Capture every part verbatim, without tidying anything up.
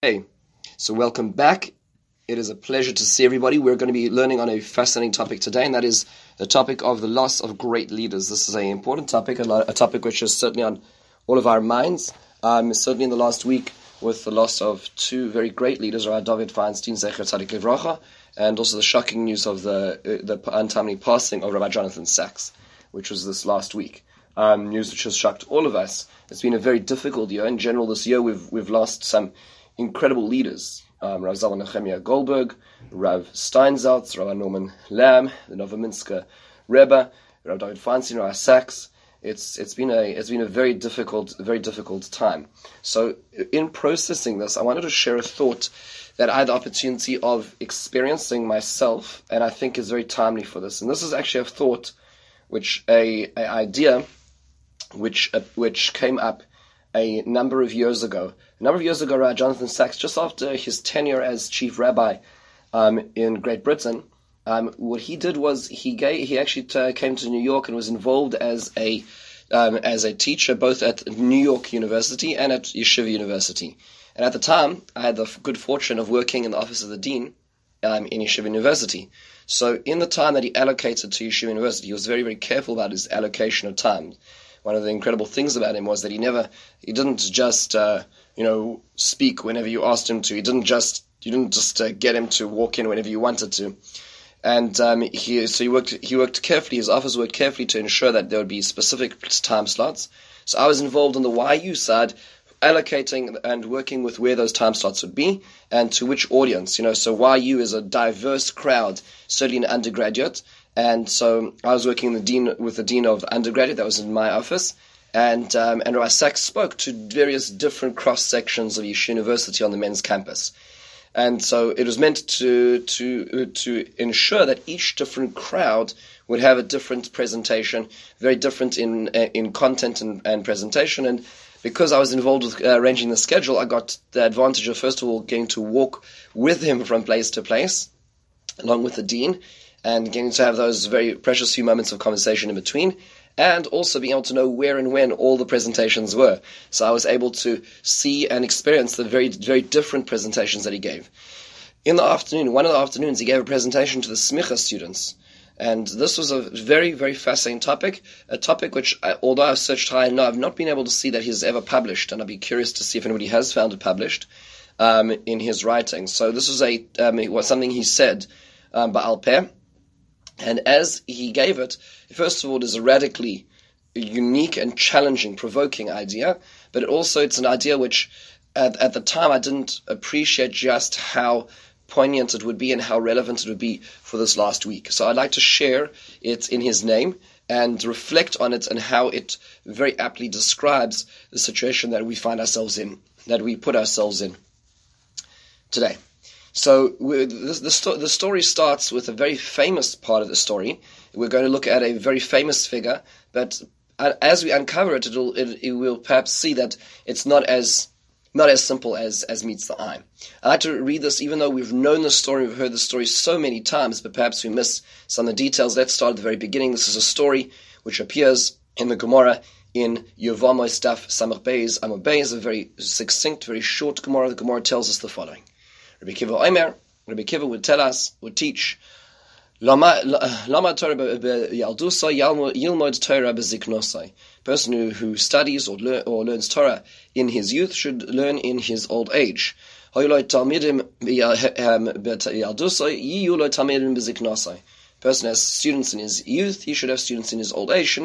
Hey, so welcome back. It is a pleasure to see everybody. We're going to be learning on a fascinating topic today, and that is the topic of the loss of great leaders. This is an important topic, a, lot, a topic which is certainly on all of our minds. Um, certainly in the last week, with the loss of two very great leaders, Rabbi David Feinstein, Zecher Tzadik Livracha, and also the shocking news of the uh, the untimely passing of Rabbi Jonathan Sacks, which was this last week. Um, news which has shocked all of us. It's been a very difficult year. In general, this year we've we've lost some incredible leaders. Um, Rav Zalman Nehemiah Goldberg, Rav Steinsaltz, Rav Norman Lamb, the Novominsker Rebbe, Rav David Feinstein, Rav Sacks. It's it's been a it's been a very difficult very difficult time. So in processing this, I wanted to share a thought that I had the opportunity of experiencing myself, and I think is very timely for this. And this is actually a thought, which a, a idea, which uh, which came up a number of years ago. A number of years ago, Rabbi Jonathan Sacks, just after his tenure as chief rabbi um, in Great Britain, um, what he did was he gave, he actually t- came to New York and was involved as a um, as a teacher both at New York University and at Yeshiva University. And at the time, I had the good fortune of working in the office of the dean um, in Yeshiva University. So in the time that he allocated to Yeshiva University, he was very, very careful about his allocation of time. One of the incredible things about him was that he never, he didn't just, uh, you know, speak whenever you asked him to. He didn't just, you didn't just uh, get him to walk in whenever you wanted to. And um, he, so he worked, he worked carefully. His office worked carefully to ensure that there would be specific time slots. So I was involved on the Y U side, allocating and working with where those time slots would be and to which audience. You know, so Y U is a diverse crowd, certainly in undergraduate. And so I was working the dean with the dean of undergraduate, that was in my office, and um, and Rabbi Sacks spoke to various different cross sections of Yeshiva University on the men's campus, and so it was meant to to to ensure that each different crowd would have a different presentation, very different in in content and, and presentation. And because I was involved with uh, arranging the schedule, I got the advantage of first of all getting to walk with him from place to place, along with the dean, and getting to have those very precious few moments of conversation in between, and also being able to know where and when all the presentations were. So I was able to see and experience the very, very different presentations that he gave. In the afternoon, one of the afternoons, he gave a presentation to the Smicha students. And this was a very, very fascinating topic, a topic which, I, although I've searched high and low, I've not been able to see that he's ever published, and I'd be curious to see if anybody has found it published um, in his writings. So this was a um, it was something he said um, by Al Peh. And as he gave it, first of all, it is a radically unique and challenging, provoking idea, but it also it's an idea which, at, at the time, I didn't appreciate just how poignant it would be and how relevant it would be for this last week. So I'd like to share it in his name and reflect on it and how it very aptly describes the situation that we find ourselves in, that we put ourselves in today. So the, the, sto- the story starts with a very famous part of the story. We're going to look at a very famous figure, but as we uncover it, it'll, it, it will perhaps see that it's not as not as simple as, as meets the eye. I like to read this, even though we've known the story, we've heard the story so many times, but perhaps we miss some of the details. Let's start at the very beginning. This is a story which appears in the Gemara in Yevamos Daf Samach Beis Amud Beis, a very succinct, very short Gemara. The Gemara tells us the following. Rabbi Kiva Omer, Rabbi Kiva would tell us, would teach, Lama Torah Yaldusa Yilmod Torah Beziknosai. Person who, who studies or, lear, or learns Torah in his youth should learn in his old age. Person has students in his youth, he should have students in his old age.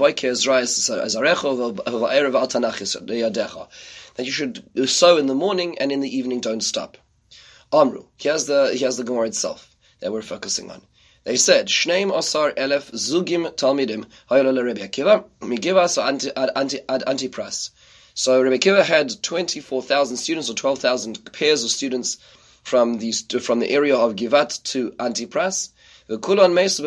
That you should sow in the morning and in the evening don't stop. Amru, here's the here's the Gemara itself that we're focusing on. They said, Shneim Osar Elef Zugim Talmidim Hayolala Rabbi Akiva Migivas ad Antipras. So Rabbi Akiva had twenty-four thousand students or twelve thousand pairs of students from these from the area of Givat to Antipras. We know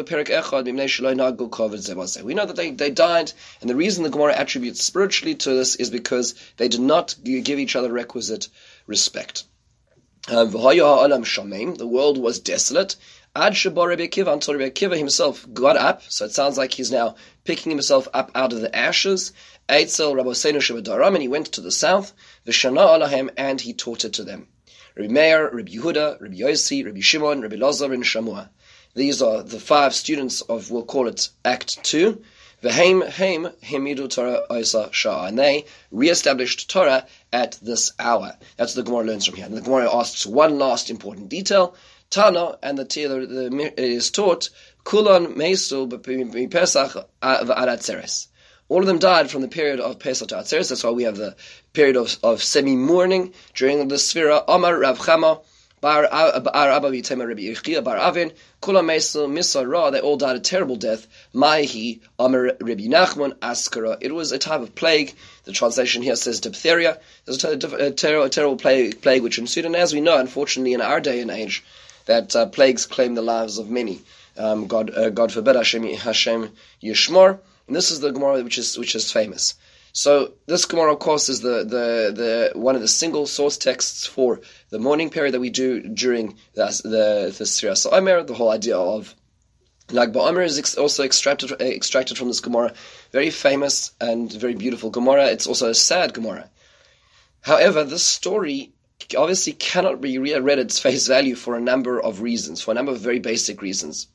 that they, they died, and the reason the Gemara attributes spiritually to this is because they did not give each other requisite respect. Um, the world was desolate. Ad Sheba Rabbi Akiva, until Rabbi Akiva himself got up. So it sounds like he's now picking himself up out of the ashes. Eitzel Rabbeinu Sheba Daram, and he went to the south. V'shana alahem, and he taught it to them. Rabbi Meir, Rabbi Yehuda, Rabbi Yossi, Rabbi Shimon, Rabbi Lazar, and Shammua. These are the five students of, we'll call it Act two. V'heim heim hemidu Torah oisa shah, and they re-established Torah at this hour. That's what the Gemara learns from here. And the Gemara asks one last important detail. Tana, and the, the, the is taught, Kulon meisu b'Pesach v'Atzeres. All of them died from the period of Pesach to Atzeres. That's why we have the period of, of semi-mourning during the Sfira. Amar Rav Chama Bar Abba V'Tema Rabbi Yechia Bar Avin Kulam Meisu Misara. They all died a terrible death. Maihi Amar Rabbi Nachman Askara. It was a type of plague. The translation here says diphtheria. There's a, ter- a, ter- a terrible plague, plague which ensued, and as we know, unfortunately, in our day and age, that uh, plagues claim the lives of many. Um, God, uh, God forbid, Hashem, Hashem Yishmor. And this is the Gemara which is which is famous. So this Gemara, of course, is the, the, the one of the single source texts for the mourning period that we do during the the, the Sfiras Omer. The whole idea of Lag BaOmer is ex- also extracted uh, extracted from this Gemara. Very famous and very beautiful Gemara. It's also a sad Gemara. However, this story obviously cannot be read at its face value for a number of reasons, for a number of very basic reasons.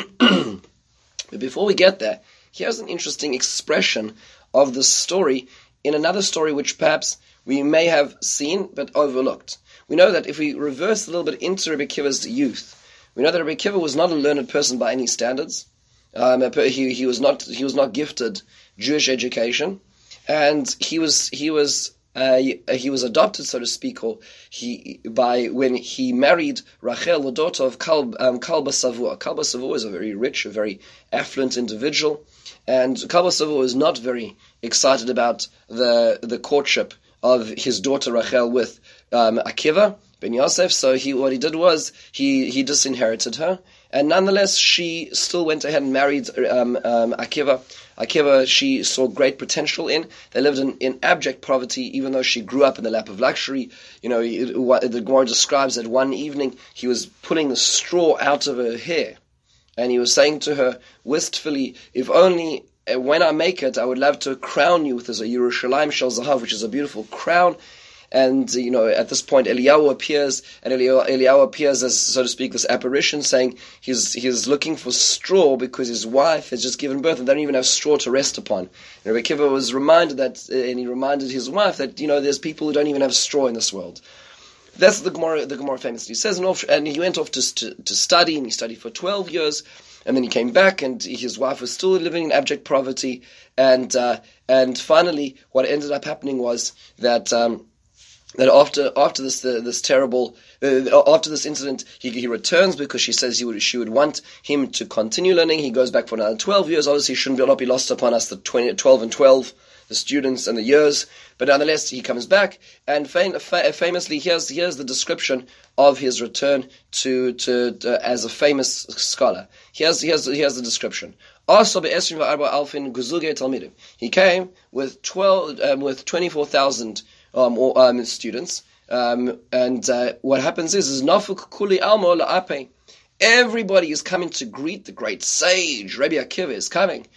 But before we get there, here's an interesting expression of the story in another story which perhaps we may have seen but overlooked. We know that if we reverse a little bit into Rabbi Akiva's youth, we know that Rabbi Akiva was not a learned person by any standards. Um, he, he was not he was not gifted Jewish education, and he was he was uh, he was adopted, so to speak, or he by when he married Rachel, the daughter of Kalb um, Kalba Savua. Kalba Savua is a very rich, a very affluent individual. And Kalba Savua was not very excited about the the courtship of his daughter Rachel with um, Akiva ben Yosef. So he what he did was he, he disinherited her, and nonetheless she still went ahead and married um, um, Akiva. Akiva she saw great potential in. They lived in, in abject poverty, even though she grew up in the lap of luxury. You know, the Gemara describes that one evening he was pulling the straw out of her hair. And he was saying to her wistfully, if only uh, when I make it, I would love to crown you with this a Yerushalayim Shel Zahav, which is a beautiful crown. And, you know, at this point, Eliyahu appears, and Eliyahu, Eliyahu appears as, so to speak, this apparition saying he's he's looking for straw because his wife has just given birth and they don't even have straw to rest upon. And Rabbi Akiva was reminded that, uh, and he reminded his wife that, you know, there's people who don't even have straw in this world. That's the Gemara. The Gemara famously says, and, off, and he went off to, to to study, and he studied for twelve years, and then he came back, and his wife was still living in abject poverty, and uh, and finally, what ended up happening was that um, that after after this the, this terrible uh, after this incident, he he returns because she says he would she would want him to continue learning. He goes back for another twelve years. Obviously, shouldn't be, not be lost upon us the twenty, twelve and twelve. The students and the years, but nonetheless he comes back, and fam- famously here's here's the description of his return to to, to as a famous scholar. Here's here's here's the description. He came with twelve um, with twenty four thousand um, um, students, um, and uh, what happens is is nafuk kuli almo la'ape. Everybody is coming to greet the great sage. Rabbi Akiva is coming.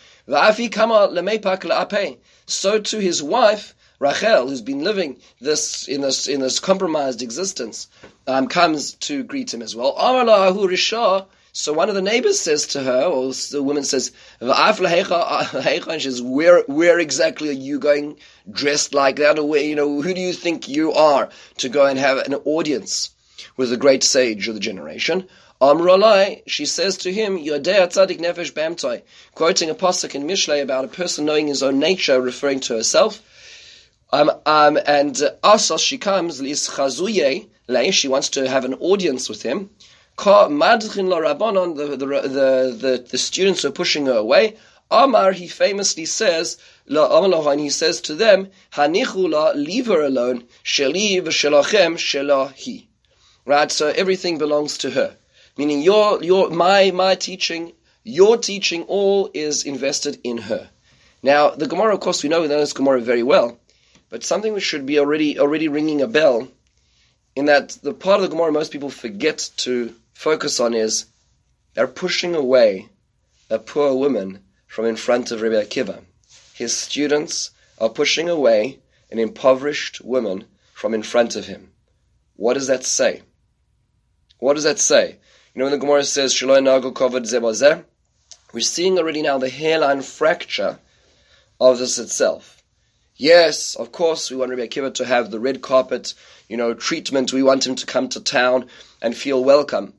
So to his wife Rachel, who's been living this in this in this compromised existence, um, comes to greet him as well. So one of the neighbors says to her, or the woman says, and she says, where where exactly are you going dressed like that? Or where, you know, who do you think you are to go and have an audience with the great sage of the generation? Amrulai, she says to him, Yodea tzadik nefesh b'emtoi, quoting a pasuk in Mishlei about a person knowing his own nature, referring to herself. Um, um, and uh, Asas, she comes, Lis chazuye lei, she wants to have an audience with him. Ka madchin la rabbanon, the the the the the students are pushing her away. Amar, he famously says, la amalohan, he says to them, Hanichu la, leave her alone, sheli v'shelachem shelahi. Right, so everything belongs to her. Meaning your your my my teaching, your teaching, all is invested in her. Now the Gemara, of course, we know we know this Gemara very well, but something which should be already already ringing a bell, in that the part of the Gemara most people forget to focus on is they're pushing away a poor woman from in front of Rabbi Akiva. His students are pushing away an impoverished woman from in front of him. What does that say? What does that say? You know when the Gemara says, Shaloi Nagu Kovad Zebazeh, we're seeing already now the hairline fracture of this itself. Yes, of course, we want Rabbi Akiva to have the red carpet, you know, treatment. We want him to come to town and feel welcome.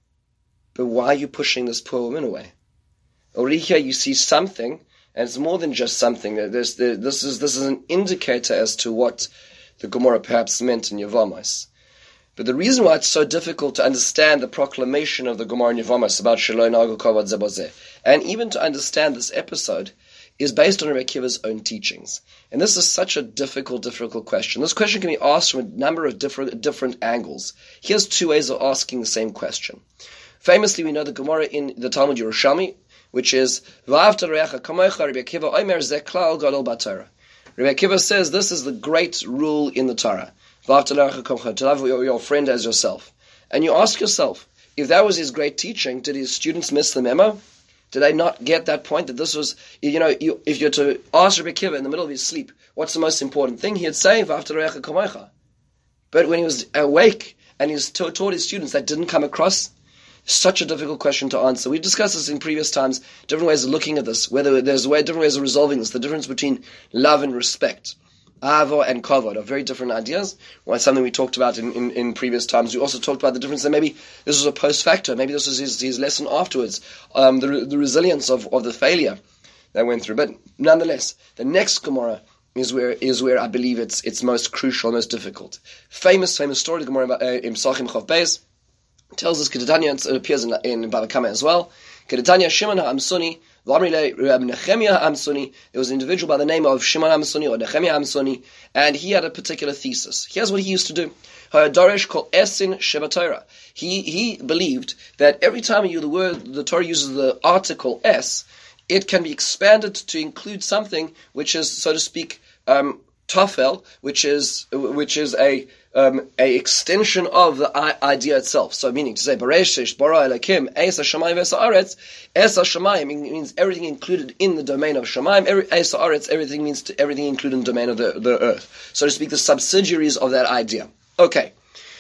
But why are you pushing this poor woman away? Already here you see something, and it's more than just something. There's, there, this is this is an indicator as to what the Gemara perhaps meant in Yevamos. But the reason why it's so difficult to understand the proclamation of the Gemara in Yevamos about Shaloi Nagu Kovad Zebazeh, and even to understand this episode, is based on Rabbi Akiva's own teachings. And this is such a difficult, difficult question. This question can be asked from a number of different different angles. Here's two ways of asking the same question. Famously, we know the Gemara in the Talmud Yerushalmi, which is, V'ahavta l'reacha kamocha, Rabbi Akiva omer zeh klal gadol b'Torah. Rabbi Akiva says this is the great rule in the Torah. V'ahavta l'reacha kamocha, to love your, your friend as yourself. And you ask yourself, if that was his great teaching, did his students miss the memo? Did they not get that point, that this was, you know, you, if you're to ask Rabbi Akiva in the middle of his sleep, what's the most important thing? He'd say, V'ahavta l'reacha kamocha. But when he was awake and he was ta- taught his students, that didn't come across. Such a difficult question to answer. We discussed this in previous times, different ways of looking at this, whether there's way, different ways of resolving this, the difference between love and respect. Avo and kavod are very different ideas. Well, it's something we talked about in, in, in previous times. We also talked about the difference that maybe this was a post facto, maybe this was his, his lesson afterwards, um, the, the resilience of, of the failure that went through. But nonetheless, the next Gemara is where is where I believe it's it's most crucial, most difficult. Famous, famous story, the Gemara uh, in Psachim Chav Beis, tells us Kedetanya, it appears in, in Bava Kama as well. Kedetanya Shimon HaAmsuni, V'amri Reb Nechemia HaAmsuni. There was an individual by the name of Shimon HaAmsuni or Nechemia HaAmsuni, and he had a particular thesis. Here's what he used to do. Ha'adaresh kol esin sheba Torah. He he believed that every time you the word the Torah uses the article es, it can be expanded to include something which is, so to speak, um, tafel, which is which is a Um, a extension of the I- idea itself. So meaning to say, Bereshish, Bara Elakim, Esa Shamayim, Esa Aretz, Esa Shamayim means everything included in the domain of Shamayim, every, Esa Aretz, everything means to, everything included in the domain of the, the earth. So to speak, the subsidiaries of that idea. Okay.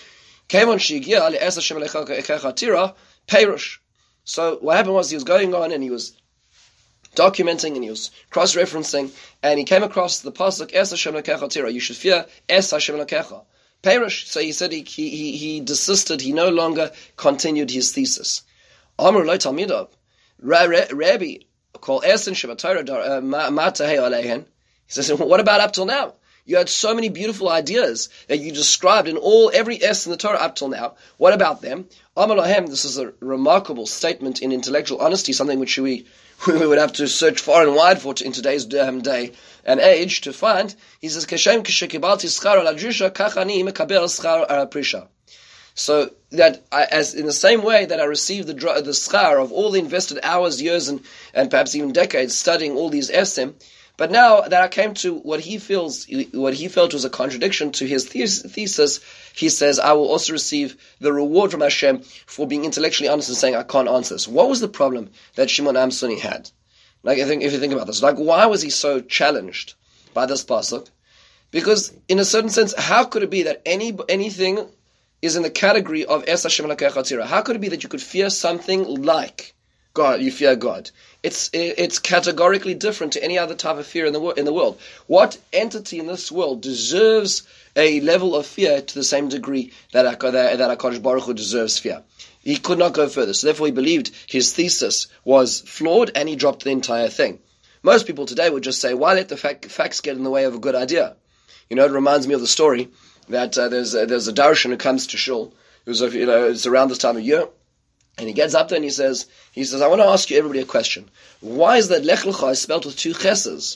So what happened was he was going on and he was documenting and he was cross-referencing and he came across the pasuk, Es Hashem Lekecha Tira, you should fear Es Hashem Lekecha. Perish. So he said he, he he desisted. He no longer continued his thesis. Amr lo talmidav, Rabbi, call Esin Shabbatayra Matahei Alehen. He says, what about up till now? You had so many beautiful ideas that you described in all every S in the Torah up till now. What about them? Amr lahem. This is a remarkable statement in intellectual honesty, something which we we would have to search far and wide for in today's um, day and age to find. He says, "Kashem kishekibalti schar al adrisha, kachani mekabel schar al prisha." So that I, as in the same way that I received the the schar of all the invested hours, years, and and perhaps even decades studying all these esim, but now that I came to what he feels, what he felt was a contradiction to his thesis, he says, I will also receive the reward from Hashem for being intellectually honest and saying, I can't answer this. What was the problem that Shimon HaAmsuni had? Like, I think, if you think about this, like, why was he so challenged by this pasuk? Because, in a certain sense, how could it be that any anything is in the category of Es Hashem Elokecha Tzira? How could it be that you could fear something like God? You fear God. It's it's categorically different to any other type of fear in the in the world. What entity in this world deserves a level of fear to the same degree that that, that HaKadosh Baruch Hu deserves fear? He could not go further. So therefore he believed his thesis was flawed and he dropped the entire thing. Most people today would just say, why let the fact, facts get in the way of a good idea? You know, it reminds me of the story that uh, there's, a, there's a darshan who comes to shul. It was, you know, it's around this time of year. And he gets up there and he says, he says, I want to ask you everybody a question. Why is that Lech Lecha spelled with two chesses?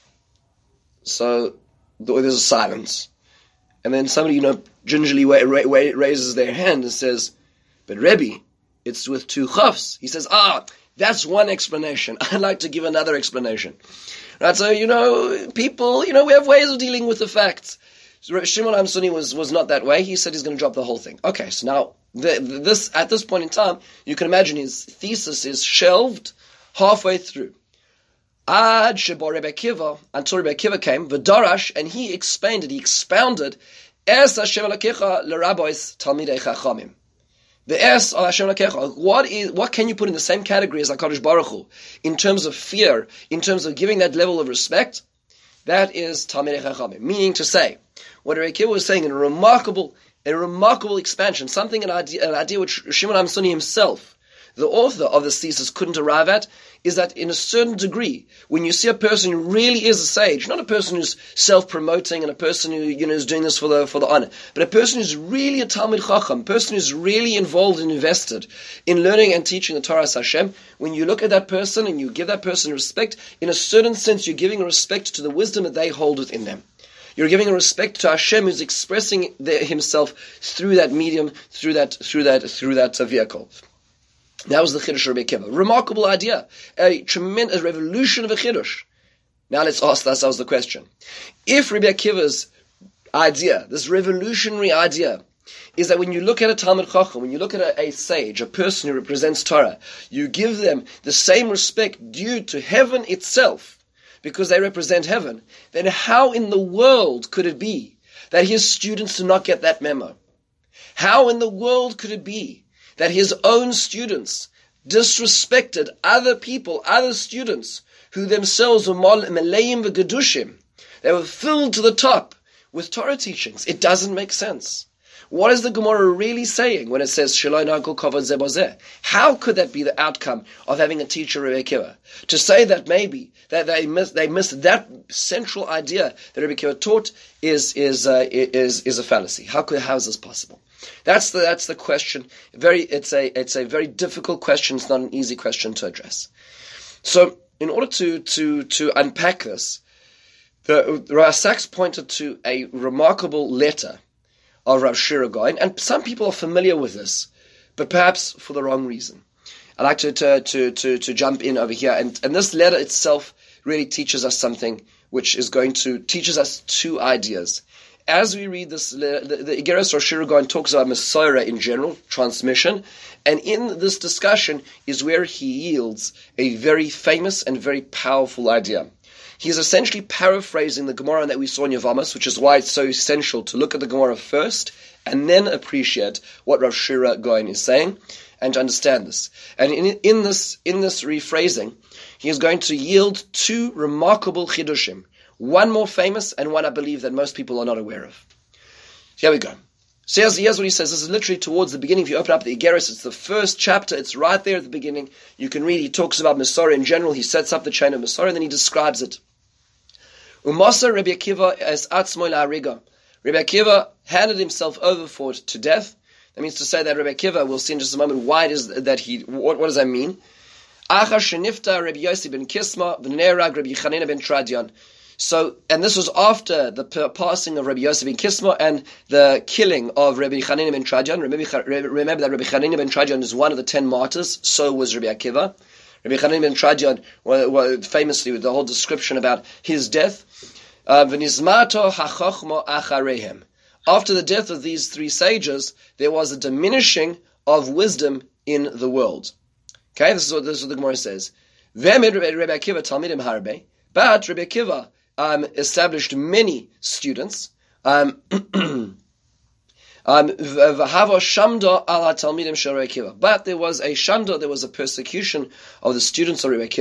So there's a silence. And then somebody, you know, gingerly wa- ra- raises their hand and says, but Rebbe, it's with two chafs. He says, ah, that's one explanation. I'd like to give another explanation. Right, so, you know, people, you know, we have ways of dealing with the facts. So Shimon HaAmsuni was, was not that way. He said he's going to drop the whole thing. Okay, so now, the, the, this at this point in time, you can imagine his thesis is shelved halfway through. Ad Sheba Rebbe Akiva, until Rebbe Akiva came, V'darash, and he explained it, he expounded Es Hashem Elokecha l'rabbos talmidei chachamim. The es of Hashem Elokecha, what is, what can you put in the same category as HaKadosh Baruch Hu in terms of fear, in terms of giving that level of respect? That is talmidei chachamim. Meaning to say, what Rebbe Akiva was saying in a remarkable, a remarkable expansion, something, an idea, an idea which Shimon HaMasoni himself, the author of this thesis, couldn't arrive at, is that in a certain degree, when you see a person who really is a sage, not a person who's self-promoting and a person who, you know, is doing this for the for the honor, but a person who's really a Talmid Chacham, a person who's really involved and invested in learning and teaching the Torah Hashem, when you look at that person and you give that person respect, in a certain sense you're giving a respect to the wisdom that they hold within them. You're giving a respect to Hashem who's expressing the, himself through that medium, through that, through that, through that uh, vehicle. That was the Chiddush of Rebbe Akiva. Remarkable idea. A tremendous revolution of a Chiddush. Now let's ask ourselves the question. If Rebbe Akiva's idea, this revolutionary idea, is that when you look at a Talmid Chacham, when you look at a, a sage, a person who represents Torah, you give them the same respect due to heaven itself, because they represent heaven, then how in the world could it be that his students do not get that memo? How in the world could it be that his own students disrespected other people, other students, who themselves were maleim v'gedushim? They were filled to the top with Torah teachings. It doesn't make sense. What is the Gemara really saying when it says Sheloi nagul kavod zeh bozeh? How could that be the outcome of having a teacher Rebbe Akiva? To say that maybe that they missed they missed that central idea that Rebbe Akiva taught is is uh, is is a fallacy. How could how is this possible? That's the that's the question. Very it's a it's a very difficult question. It's not an easy question to address. So in order to to to unpack this, the Rav Sachs pointed to a remarkable letter of Rav Shira Gaon, and some people are familiar with this, but perhaps for the wrong reason. I'd like to to to to, to jump in over here, and, and this letter itself really teaches us something, which is going to teaches us two ideas. As we read this, the, the Igeres Rav Shira Gaon talks about Messiah in general, transmission, and in this discussion is where he yields a very famous and very powerful idea. He is essentially paraphrasing the Gemara that we saw in Yevamos, which is why it's so essential to look at the Gemara first and then appreciate what Rav Shira Gaon is saying and to understand this. And in, in this in this rephrasing, he is going to yield two remarkable chidushim, one more famous and one I believe that most people are not aware of. Here we go. So here's, here's what he says. This is literally towards the beginning. If you open up the Igeres, it's the first chapter. It's right there at the beginning. You can read. He talks about Masorah in general. He sets up the chain of Masorah and then he describes it. Umasa Rebbe Akiva as atzmoi la'ariga. Rebbe Akiva handed himself over for to death. That means to say that Rebbe Akiva, we'll see in just a moment why it is that he, what, what does that mean? Achar shenifta Rebbe Yossi ben Kisma v'nerag Rebbe Chanina ben Tradion. So, and this was after the passing of Rebbe Yossi ben Kisma and the killing of Rebbe Chanina ben Tradion. Remember, remember that Rebbe Chanina ben Tradion is one of the ten martyrs. So was Rebbe Akiva. Rebbe Chanina ben Tradion, well, well, famously with the whole description about his death. V'nizmato hachachma acharehem. After the death of these three sages, there was a diminishing of wisdom in the world. Okay, this is what, this is what the Gemara says. V'emid Rebbe Akiva talmidim harbe. But Rebbe Akiva um, established many students. Um, Um, but there was a shamda, there was a persecution of the students of Rebbe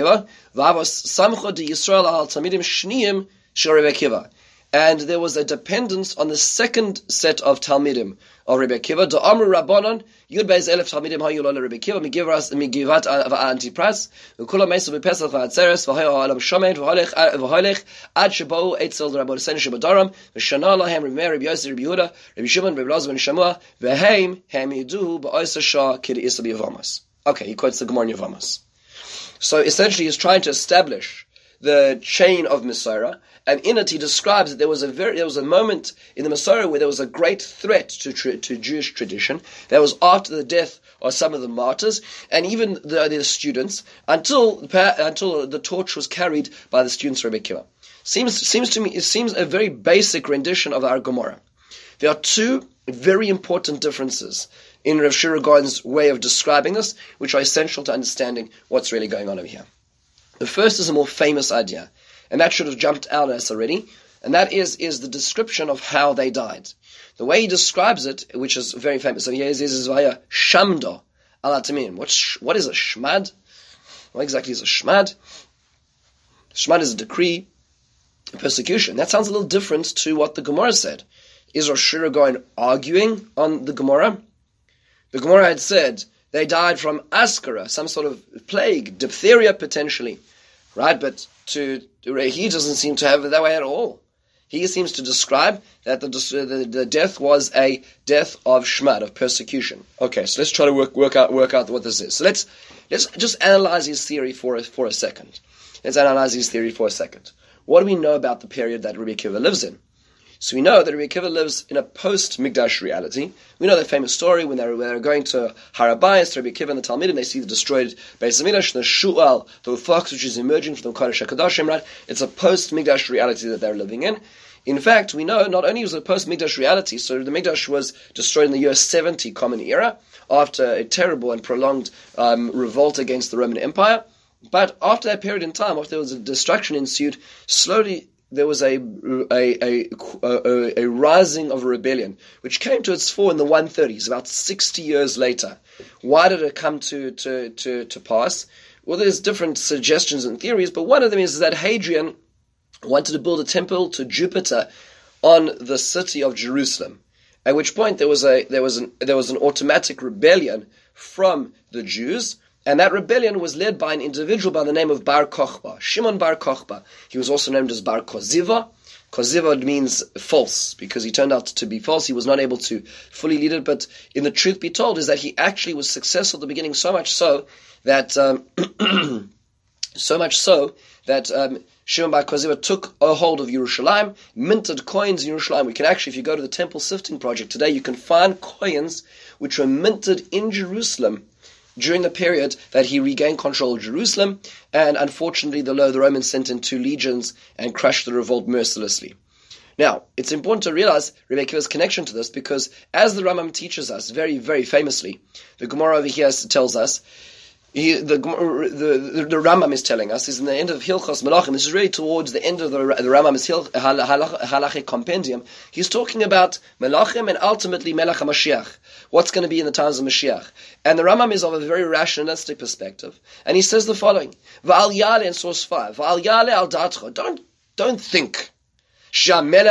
Akiva. And there was a dependence on the second set of Talmidim of Rebbe Akiva. The Amru Rabbanon, Yud Beis Elef Talmidim Hayu Lo Rebbe Akiva, Migivat Antipras, V'Kula Meisu V'Pesach V'Atzeres, V'Hayu Ha'olam Shomed, V'Holech, Ad Shebou Eitzel Rabban Sen Shebadaram, V'Shana Lahem Rebbe Rebbe Yossi Rebbe Yehuda, Rebbe Shimon, Rebbe Elazar Ben Shamua, V'Heim Hem Yidu Ba'Oisa Shah Kid Isa B'Yevamos. Okay, he quotes the Gemara in Yevamos. So essentially he's trying to establish the chain of Masorah, and in it he describes that there was a very there was a moment in the Masorah where there was a great threat to to Jewish tradition. That was after the death of some of the martyrs and even the, the students, until until the torch was carried by the students of Rebbe Akiva. Seems seems to me it seems a very basic rendition of our Gemara. There are two very important differences in Rav Shira Gaon's way of describing this, which are essential to understanding what's really going on over here. The first is a more famous idea, and that should have jumped out at us already. and that is, is the description of how they died. The way he describes it, which is very famous, so here is, is via Shamda al Atamin. What, what is a Shmad? What exactly is a Shmad? Shmad is a decree, a persecution. That sounds a little different to what the Gemara said. Is Rosh Hashanah going arguing on the Gemara? The Gemara had said they died from askara, some sort of plague, diphtheria potentially, right? But to, to he doesn't seem to have it that way at all. He seems to describe that the, the the death was a death of shmad, of persecution. Okay, so let's try to work work out work out what this is. So let's let's just analyze his theory for a, for a second. Let's analyze his theory for a second. What do we know about the period that Rabbi Akiva lives in? So we know that Rabbi Akiva lives in a post-Mikdash reality. We know that famous story when they're, when they're going to Har HaBayis, Rabbi Akiva and the Talmud, and they see the destroyed Beis HaMikdash, the Shu'al, the fox which is emerging from the Kodesh HaKadoshim, right? It's a post-Mikdash reality that they're living in. In fact, we know not only was it a post-Mikdash reality, so the Mikdash was destroyed in the year seventy Common Era, after a terrible and prolonged um, revolt against the Roman Empire. But after that period in time, after there was a destruction ensued, slowly there was a a, a a a rising of a rebellion, which came to its fore in the one thirties, about sixty years later. Why did it come to, to, to, to pass? Well, there's different suggestions and theories, but one of them is that Hadrian wanted to build a temple to Jupiter on the city of Jerusalem. At which point there was a there was an there was an automatic rebellion from the Jews. And that rebellion was led by an individual by the name of Bar Kokhba, Shimon Bar Kokhba. He was also named as Bar Koziva. Koziva means false, because he turned out to be false. He was not able to fully lead it, but in the truth be told is that he actually was successful at the beginning, so much so that um, so much so that um, Shimon Bar Koziva took a hold of Yerushalayim, minted coins in Yerushalayim. We can actually, if you go to the Temple Sifting Project today, you can find coins which were minted in Jerusalem during the period that he regained control of Jerusalem, and unfortunately the, the Romans sent in two legions and crushed the revolt mercilessly. Now, it's important to realize Rebbe Akiva's connection to this, because as the Rambam teaches us very, very famously, the Gemara over here tells us, He, the, the, the Rambam is telling us, is in the end of Hilchos Melachim, this is really towards the end of the, the Rambam's Halachic Compendium. He's talking about Melachim and ultimately Melech HaMashiach, what's going to be in the times of Mashiach. And the Rambam is of a very rationalistic perspective. And he says the following, V'al Yale in source five, V'al Yale al Datcha, don't, don't think. Don't think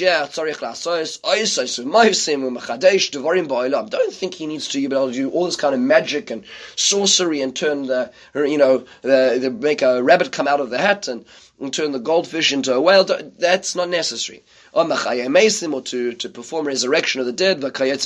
he needs to be able to do all this kind of magic and sorcery and turn the, you know, the, the, make a rabbit come out of the hat and, and turn the goldfish into a whale. That's not necessary. Or to, to perform resurrection of the dead.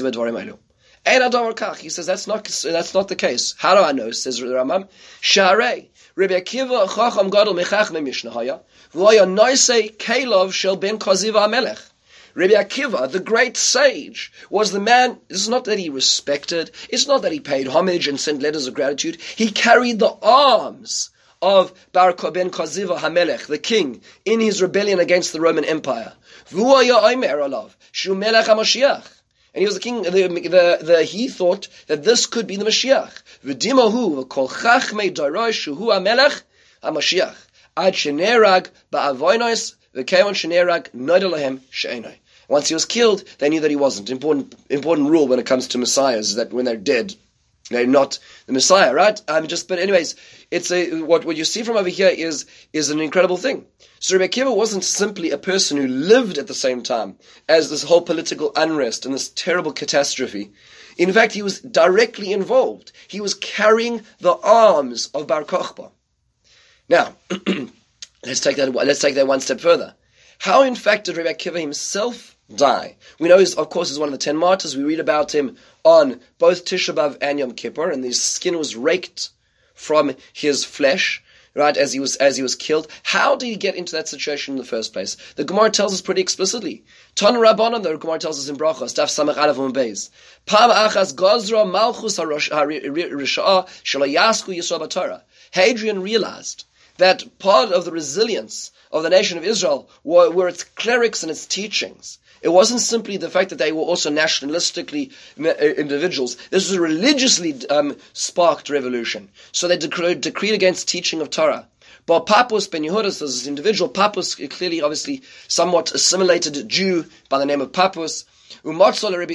He says that's not that's not the case. How do I know? Says the Rambam. Sharei Rabbi Akiva Chacham Gadol Mechachmei Mishnahaya V'Loya Noisei Kalov Shel Ben Koziva Amelech. Rabbi Akiva, the great sage, was the man. It's not that he respected. It's not that he paid homage and sent letters of gratitude. He carried the arms of Bar Ben Koziva Hamelech, the king, in his rebellion against the Roman Empire. V'Loya Omer Alav Shu Melech HaMashiach. And he was the king, the, the, the, he thought that this could be the Mashiach. V'dimahu v'kol chachmei darosh shuhu hamelech hamashiach. Ad shenerag ba'avonos v'keon shenerag noda lahem she'enoi. Once he was killed, they knew that he wasn't. Important, important rule when it comes to messiahs is that when they're dead, they're not the Messiah, right? Um, just, but anyways, it's a, what, what you see from over here is, is an incredible thing. So Rebbe Akiva wasn't simply a person who lived at the same time as this whole political unrest and this terrible catastrophe. In fact, he was directly involved. He was carrying the arms of Bar Kokhba. Now, let's take that, let's take that one step further. How, in fact, did Rebbe Akiva himself die? We know, he's, of course, he's one of the ten martyrs. We read about him on both Tisha B'Av and Yom Kippur, and his skin was raked from his flesh, right, as he was as he was killed. How did he get into that situation in the first place? The Gemara tells us pretty explicitly. Ton Rabbanon, the Gemara tells us in Brachos, Daf Samach Aleph Amud Beis. Pam achas gozra malchus harishah shelo yasku yisrael b'Torah. Hadrian realized that part of the resilience of the nation of Israel were, were its clerics and its teachings. It wasn't simply the fact that they were also nationalistically individuals. This was a religiously um, sparked revolution. So they decreed, decreed against teaching of Torah. But Papus ben Yehuda, so this individual, Papus, clearly, obviously, somewhat assimilated Jew by the name of Papus. Rabbi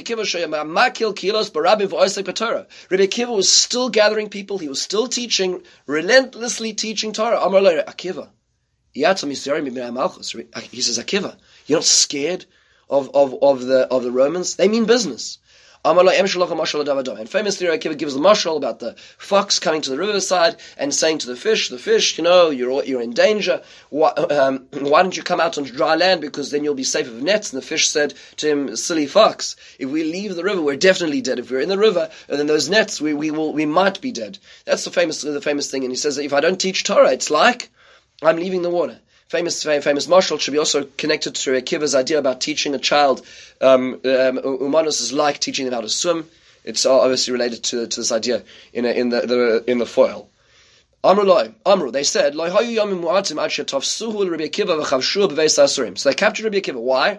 Akiva was still gathering people. He was still teaching, relentlessly teaching Torah. Akiva. He says, Akiva, you're not scared of, of, of the of the Romans? They mean business. And famously, Akiva gives the mashal about the fox coming to the riverside and saying to the fish, the fish, you know, you're you're in danger. Why, um, why don't you come out on dry land, because then you'll be safe of nets? And the fish said to him, silly fox, if we leave the river, we're definitely dead. If we're in the river, and then those nets, we, we will we might be dead. That's the famous the famous thing. And he says that if I don't teach Torah, it's like I'm leaving the water. Famous, famous marshal should be also connected to Akiva's idea about teaching a child. Um, um, Umanus is like teaching them how to swim. It's obviously related to to this idea in a, in the, the in the foil. Amru loy, Amru. They said, loy hayu yamim mu'atim ad shetafsuhu Rabbi Akiva v'chavshuah b'veis ha'asurim. So they captured Rabbi Akiva. Why?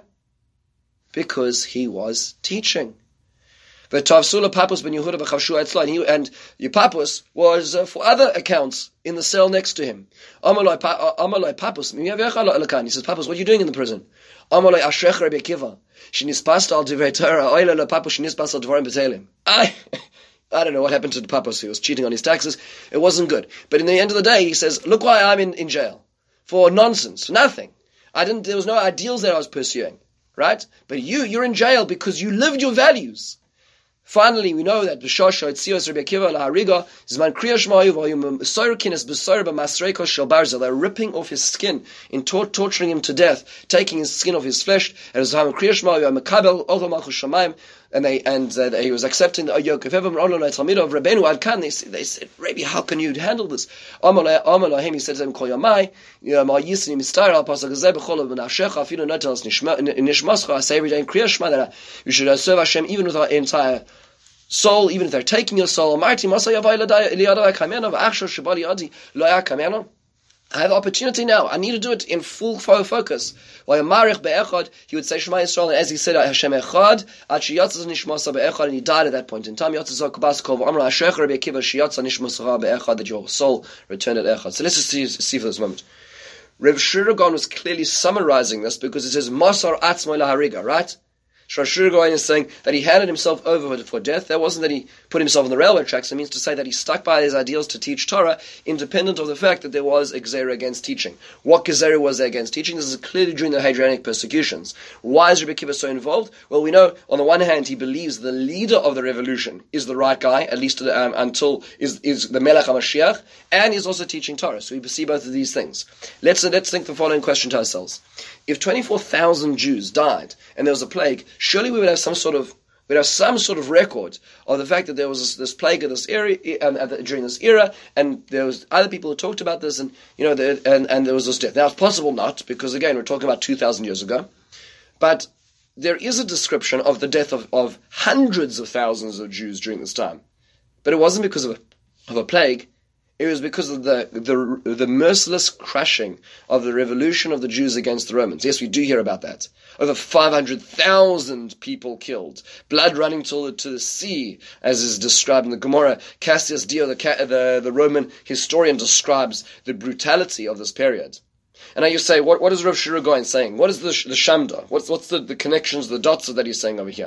Because he was teaching. V'tavsula Papus ben Yehuda v'chavshuah etzlo, and and Papus was uh, for other accounts in the cell next to him. Amaloi Papus, he says, Papus, what are you doing in the prison? Amaloi Ashrech Rabbi Akiva, shenispasta al divrei Torah, oile le Papus shenispasta al dvarim b'telim. I, I don't know what happened to the Papus. He was cheating on his taxes. It wasn't good. But in the end of the day, he says, look why I'm in, in jail. For nonsense, for nothing. I didn't. There was no ideals that I was pursuing, right? But you, you're in jail because you lived your values. Finally, we know that b'shosha etzios Rabbi Akiva lahariga zman kriya shmayu v'ayum sorkinis b'sor b'masreikos shel barzel. They're ripping off his skin, in tor- torturing him to death, taking his skin off his flesh. And zman kriya shmayu mekabel ochel malchus shamayim, and they and uh, he was accepting the yoke. If ever Ronlo Talmido of Rabbeinu Ad Kan, they they said, Rabbi, how can you handle this? Amalei Amalei he said to them, Kol Yamai, Ma Yisni Mistar Al Pasuk Zeh B'Chol V'Nafshecha Afilu Notelas Nishmascha. I say every day in Kriya Shema that you should serve Hashem even with our entire soul, even if they're taking your soul. Marti Masay Avay Liyadai Kameno V'Achshor Shabali Adi Loya Kameno. I have opportunity now. I need to do it in full focus. While Marich be'echad, he would say Shema Yisrael, and as he said, Hashem echad, at sheyatzah nishmasa be'echad, and he died at that point in time. Yatzah zakabas kol v'amra Hashech Rabbi Akiva sheyatzah nishmasa be'echad, that your soul returned at echad. So let's just see, see for this moment. Rav Shira Gaon was clearly summarizing this because it says Masar atzmoi lahariga, right? Shira Gaon is saying that he handed himself over for death. That wasn't that he put himself on the railway tracks. It means to say that he stuck by his ideals to teach Torah, independent of the fact that there was a Gezerah against teaching. What Gezerah was there against teaching? This is clearly during the Hadrianic persecutions. Why is Rabbi Akiva so involved? Well, we know, on the one hand, he believes the leader of the revolution is the right guy, at least um, until is, is the Melech HaMashiach, and he's also teaching Torah. So we see both of these things. Let's, let's think the following question to ourselves. If twenty-four thousand Jews died, and there was a plague, surely we would have some sort of we'd have some sort of record of the fact that there was this, this plague in this area um, at the, during this era, and there was other people who talked about this, and you know, the, and and there was this death. Now it's possible not, because again we're talking about two thousand years ago, but there is a description of the death of, of hundreds of thousands of Jews during this time, but it wasn't because of a, of a plague. It was because of the, the the merciless crushing of the revolution of the Jews against the Romans. Yes, we do hear about that. Over five hundred thousand people killed. Blood running to the, to the sea, as is described in the Gemara. Cassius Dio, the, the, the Roman historian, describes the brutality of this period. And now you say, what, what is Rav Shira Gaon saying? What is the, the Shamda? What's, what's the, the connections, the dots that he's saying over here?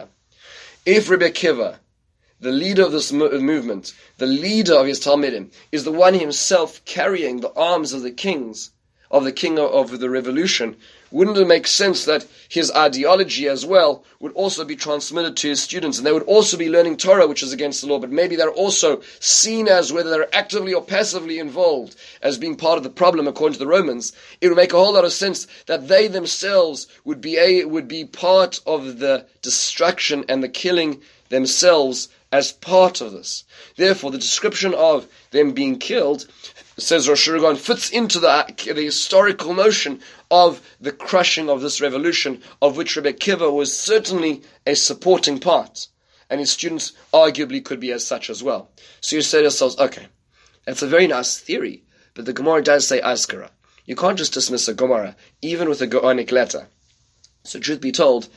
If Rabbi Akiva, the leader of this movement, the leader of his Talmidim, is the one himself carrying the arms of the kings, of the king of the revolution, wouldn't it make sense that his ideology as well would also be transmitted to his students, and they would also be learning Torah, which is against the law, but maybe they're also seen as, whether they're actively or passively involved, as being part of the problem according to the Romans? It would make a whole lot of sense that they themselves would be a, would be part of the destruction and the killing themselves as part of this. Therefore, the description of them being killed, says Rosh Hashanah, fits into the, the historical notion of the crushing of this revolution, of which Rabbi Akiva was certainly a supporting part, and his students arguably could be as such as well. So you say to yourselves, okay, that's a very nice theory, but the Gemara does say Azkara. You can't just dismiss a Gemara, even with a Gaonic letter. So truth be told,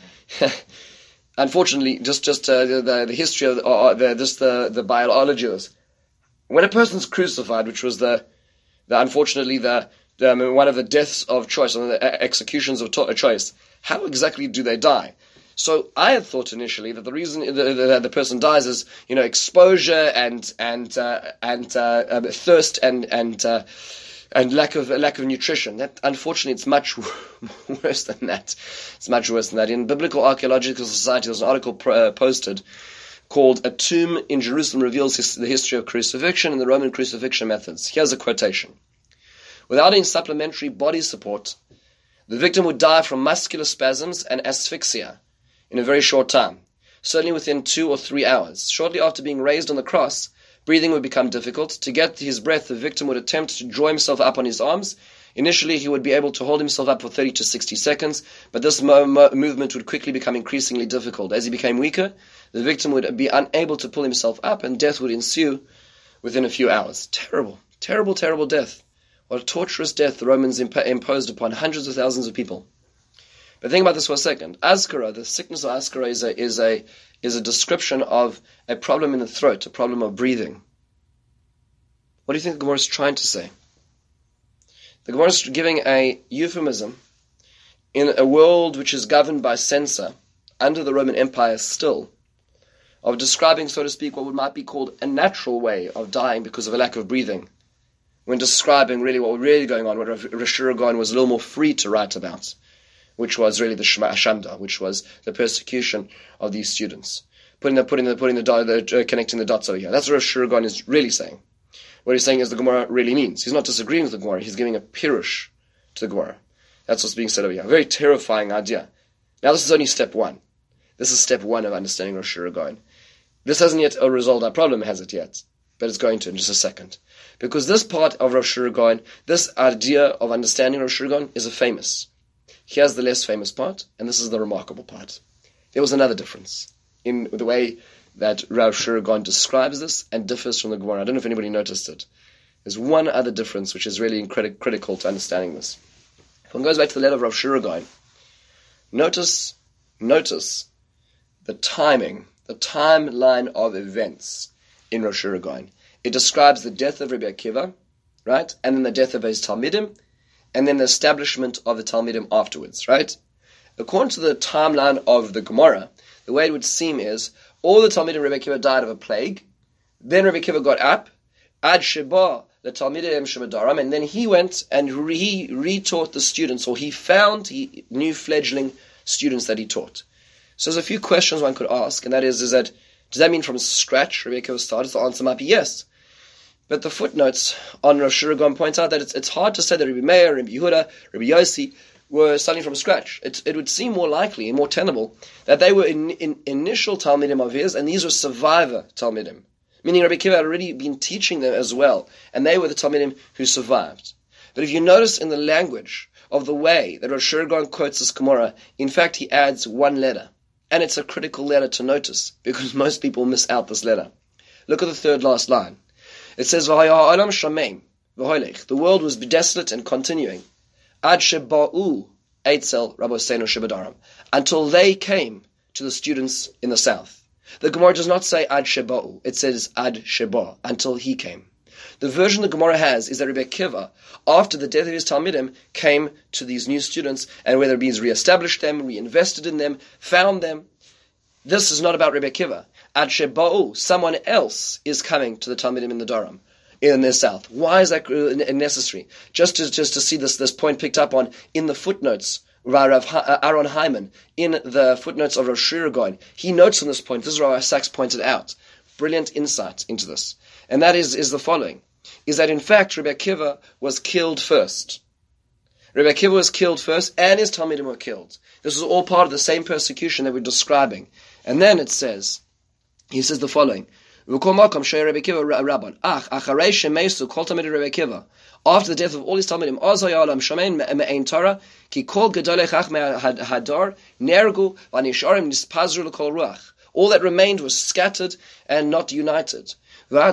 unfortunately, just just uh, the the history of uh, the just the the biology of this. When a person's crucified, which was the the unfortunately the, the um, one of the deaths of choice, one of the executions of to- choice. How exactly do they die? So I had thought initially that the reason that the, the person dies is, you know, exposure and and uh, and uh, uh, thirst and and uh, and lack of lack of nutrition. That unfortunately, it's much worse than that. It's much worse than that. In Biblical Archaeological Society, there's an article uh, posted called "A Tomb in Jerusalem Reveals his, the History of Crucifixion and the Roman Crucifixion Methods." Here's a quotation: "Without any supplementary body support, the victim would die from muscular spasms and asphyxia in a very short time, certainly within two or three hours. Shortly after being raised on the cross, breathing would become difficult. To get his breath, the victim would attempt to draw himself up on his arms. Initially, he would be able to hold himself up for thirty to sixty seconds, but this mo- mo- movement would quickly become increasingly difficult. As he became weaker, the victim would be unable to pull himself up, and death would ensue within a few hours." Terrible, terrible, terrible death. What a torturous death the Romans imp- imposed upon hundreds of thousands of people. But think about this for a second. Ascara, the sickness of Ascara is a, is a, is a description of a problem in the throat, a problem of breathing. What do you think the Gemara is trying to say? The Gemara is giving a euphemism in a world which is governed by censor, under the Roman Empire still, of describing, so to speak, what might be called a natural way of dying because of a lack of breathing, when describing really what was really going on, what Rosh Hashanah was a little more free to write about, which was really the Shema Shamda, which was the persecution of these students. Putting the, putting the, putting the, the uh, connecting the dots over here. That's what Rosh Hashanah is really saying. What he's saying is the Gemara really means. He's not disagreeing with the Gemara. He's giving a pirush to the Gemara. That's what's being said over here. A very terrifying idea. Now this is only step one. This is step one of understanding Rosh Hashanah. This hasn't yet resolved our problem, has it yet? But it's going to in just a second. Because this part of Rosh Hashanah, this idea of understanding Rosh Hashanah is a famous. Here's the less famous part, and this is the remarkable part. There was another difference in the way that Rav Shiragon describes this and differs from the Gemara. I don't know if anybody noticed it. There's one other difference which is really criti- critical to understanding this. If one goes back to the letter of Rav Shiragon, notice, notice the timing, the timeline of events in Rosh Hashanah. It describes the death of Rabbi Akiva, right, and then the death of his Talmidim, and then the establishment of the Talmidim afterwards, right? According to the timeline of the Gemara, the way it would seem is, all the Talmidim Rabbi Akiva died of a plague, then Rabbi Akiva got up, Ad Sheba, the Talmidim Shemadaram, and then he went and re- he retaught the students, or he found he, new fledgling students that he taught. So there's a few questions one could ask, and that is, is that, does that mean from scratch Rabbi Akiva started? The answer might be yes. But the footnotes on Rosh Hashanah point out that it's, it's hard to say that Rabbi Meir, Rabbi Yehuda, Rabbi Yossi were starting from scratch. It, it would seem more likely and more tenable that they were in, in initial Talmidim of his, and these were survivor Talmidim. Meaning Rabbi Akiva had already been teaching them as well, and they were the Talmidim who survived. But if you notice in the language of the way that Rosh Hashanah quotes this Gemara, in fact he adds one letter. And it's a critical letter to notice, because most people miss out this letter. Look at the third last line. It says, the world was desolate and continuing. Ad sheba'u eitzel Rabbeinu Shebadaram, until they came to the students in the south. The Gemara does not say ad sheba'u, it says ad sheba, until he came. The version the Gemara has is that Rabbi Akiva, after the death of his Talmidim, came to these new students, and whether it means re-established them, reinvested in them, found them. This is not about Rabbi Akiva. Ad sheba'u, someone else is coming to the Talmidim in the Daram, in the south. Why is that necessary? Just to just to see this this point picked up on in the footnotes, Rav Aaron Hyman, in the footnotes of Rav Shiragon, he notes on this point. This is Rav Sachs pointed out. Brilliant insight into this, and that is is the following: is that in fact Rabbi Akiva was killed first. Rabbi Akiva was killed first, and his Talmidim were killed. This was all part of the same persecution that we're describing. And then it says, he says the following: after the death of all his Talmidim, all that remained was scattered and not united. And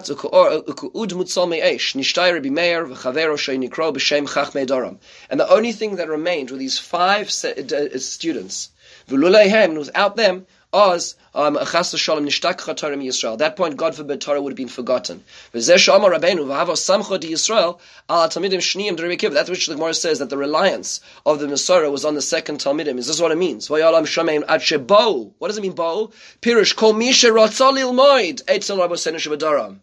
the only thing that remained were these five students. And without them, Oz, um, Chas Shalom Nishtakcha Torah Yisrael. At that point, God forbid, Torah would have been forgotten. V'zeh she'amar Rabbeinu v'hava samcha di Yisrael al Talmidim Shniyim d'Rebbe Akiva. That which the Gemara says that the reliance of the Masorah was on the second Talmidim. Is this what it means? V'yalam shameim ad shebou. What does it mean, bou? Pirush kol misha ratzah lilmoid etzel Rabbeinu Shebadaram.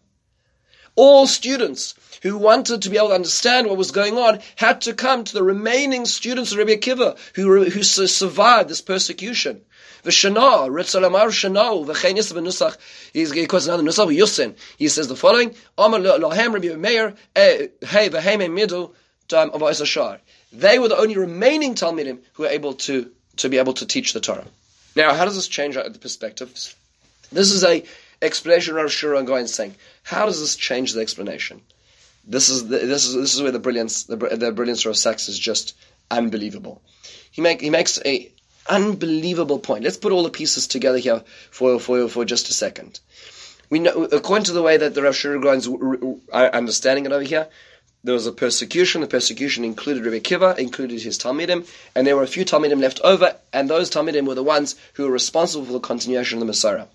All students who wanted to be able to understand what was going on had to come to the remaining students of Rabbi Akiva who, who survived this persecution. V'shana, Ritzalamar Shana, v'chein Yisra b'nusach, he quotes another Nusach Yusin. He says the following, Amar lohem Rabbi Meir, hey v'heim midu, time of Isashar. They were the only remaining Talmidim who were able to, to be able to teach the Torah. Now, how does this change the perspective? This is a explanation Rav Shura Goyen saying. How does this change the explanation? This is the, this is this is where the brilliance the, the brilliance of Rav Sachs is just unbelievable. He make he makes a unbelievable point. Let's put all the pieces together here for for for just a second. We know, according to the way that the Rav Shura Goyen's are understanding it over here, there was a persecution. The persecution included Rebbe Akiva, included his Talmidim, and there were a few Talmidim left over, and those Talmidim were the ones who were responsible for the continuation of the Masorah.